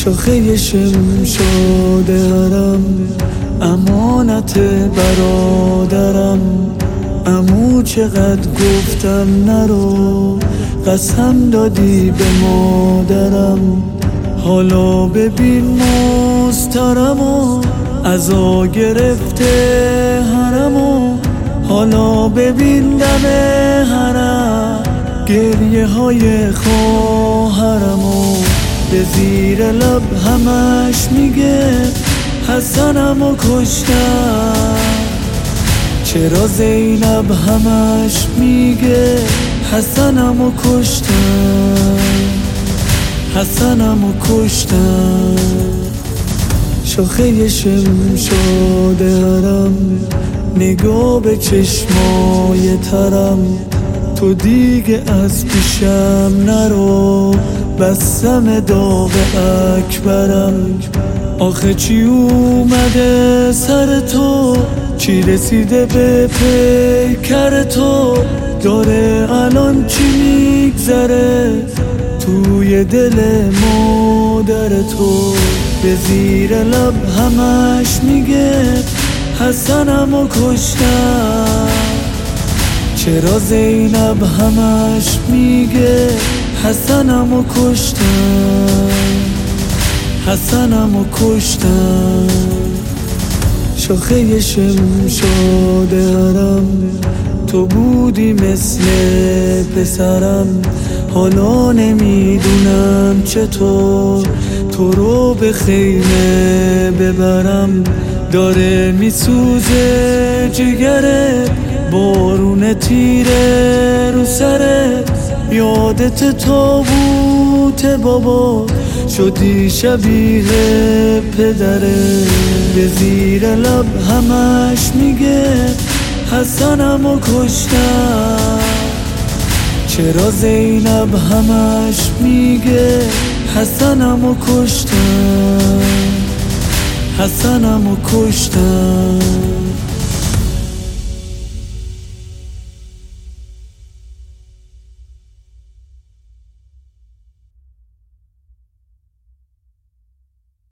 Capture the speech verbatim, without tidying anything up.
شاخه شمشاده حرم، امانت برادرم. عمو چقدر گفتم نرو، قسم دادی به مادرم. حالا ببین مسترمو عزا گرفته حرمو. حالا ببین دم حرم گریه های خواهرمو. به زیر لب همش میگه حسنمو کشتم. چرا زینب همش میگه حسنمو کشتم، حسنمو کشتم. شاخه شمشاده حرم، نگاه به چشمای ترم. تو دیگه از پیشم نرو، بستم داغ اکبرم. آخه چی اومده سر تو، چی رسیده به پیکر تو. داره الان چی میگذره توی دل مادر تو. به زیر لب همش میگه حسنمو کشتم. چرا زینب همش میگه حسنمو کشتم، حسنمو کشتم. شاخه شمشاده حرم، تو بودی مثل پسرم. حالا نمیدونم چطور تو رو به خیمه ببرم. داره میسوزه جگرت، بارون تیره رو سرت. یادت تابوت بابا شدی شبیه پدره. به زیر لب همش میگه حسنمو کشتم. چرا زینب همش میگه حسنمو کشتم، حسنمو کشتم.